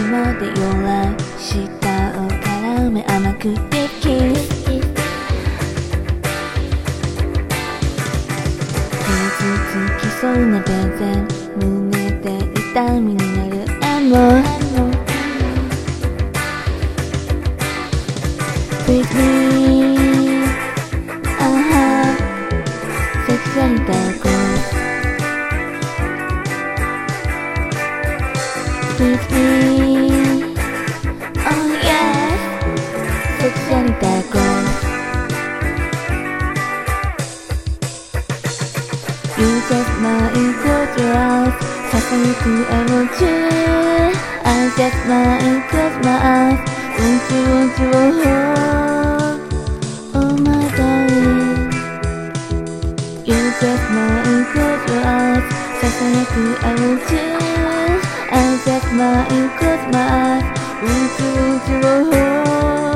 までよら舌を絡め甘くてキス傷つきそうなベゼン胸で痛みになるエモWith me Sexual intercourse With me Oh yes Sexual intercourse You just might close your eyes ささやく I want you I just might close my eyes Want you hold Oh my darling You just might close your eyes ささやく I want you I just might close my eyes Want you hold